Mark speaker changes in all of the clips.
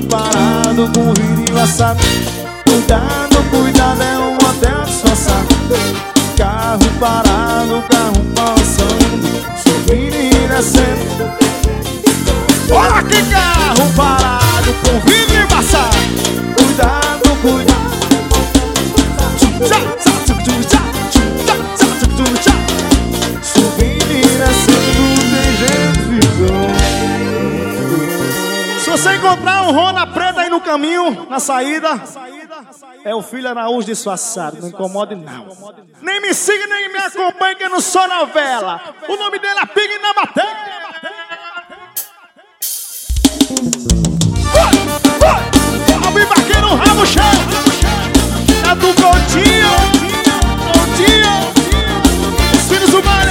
Speaker 1: parado com vidro embaçado. Cuidado, cuidado, é um hotel disfarçado. Carro parado, carro balançando, subindo e descendo. Olha que carro parado com vidro embaçado. Cuidado, cuidado. Subindo e descendo, tem gente ficando. Se você encontrar um Rona preta aí no caminho, na saída, é o filho Araújo disfarçado. Não incomode não. Nem me siga, nem me acompanhe, que eu não sou novela. O nome dele é Pig na Bateria. Ao vivo aqui no Rabo Cheio. É do Coutinho. Os filhos do baile.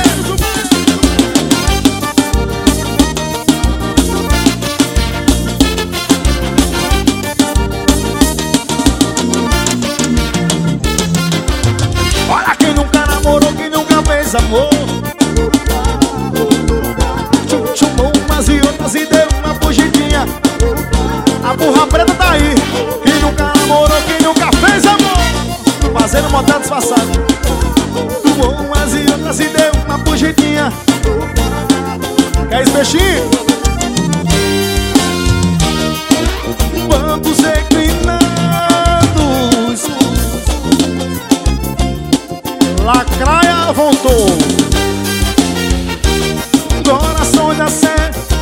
Speaker 1: Olha quem nunca namorou, quem nunca fez amor. Chumou umas e outras e deu uma fugidinha. A burra preta tá aí. Quem nunca namorou, quem nunca fez amor, fazendo motel disfarçado. Chumou umas e outras e deu uma fugidinha. Quer esse peixinho? Bancos reclinados, lacraia voltou. Corações da sé,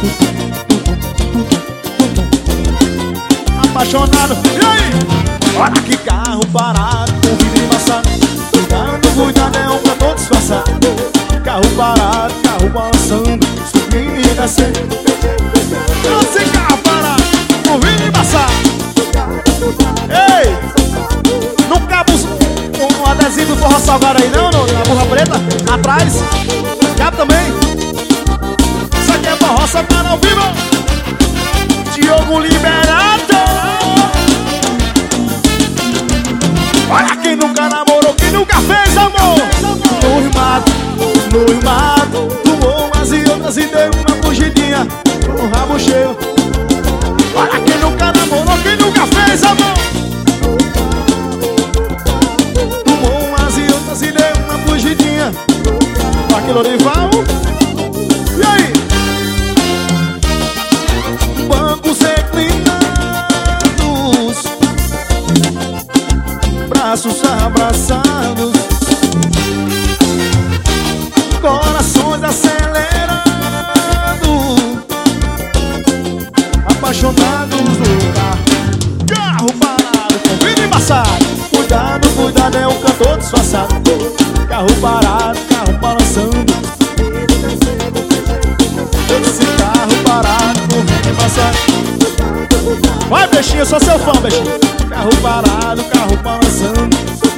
Speaker 1: apaixonado. E aí? Olha que carro parado com vidro embaçado. Cuidado, cuidado, é um cantor disfarçado. Carro parado, carro balançando, subindo e descendo. Esse carro parado com vidro embaçado. Ei, não cabe um adesivo do forró salgado aí não, na burra preta, atrás. Cabe também. Isso aqui é forró salgado ao vivo. Diogo Liberato. Olha quem nunca namorou, quem nunca fez amor. Noivado, tomou umas e outras e deu uma fugidinha no rabo cheio. Olha quem nunca namorou, quem nunca fez amor. Tomou umas e outras e deu uma fugidinha. Parque Lorival. E aí? Bancos reclinados, braços abraçados, corações acelerados, apaixonados no carro. Carro parado com vidro embaçado. Cuidado, cuidado, é um cantor disfarçado. Carro parado, carro balançando. Esse carro parado com vidro embaçado. Vai, peixinho, eu sou seu fã, peixinho. Carro parado, carro balançando.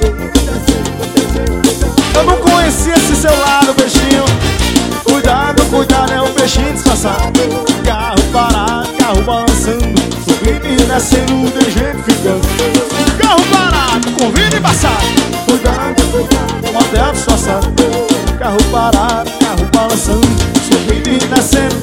Speaker 1: Eu não conhecia esse seu lado, peixinho. Cuidado, cuidado, é um peixinho disfarçado. Carro parado, carro balançando, subindo e descendo, tem gente ficando. Carro parado, com vidro embaçado. Cuidado, motel disfarçado. Carro parado, carro balançando, subindo e descendo.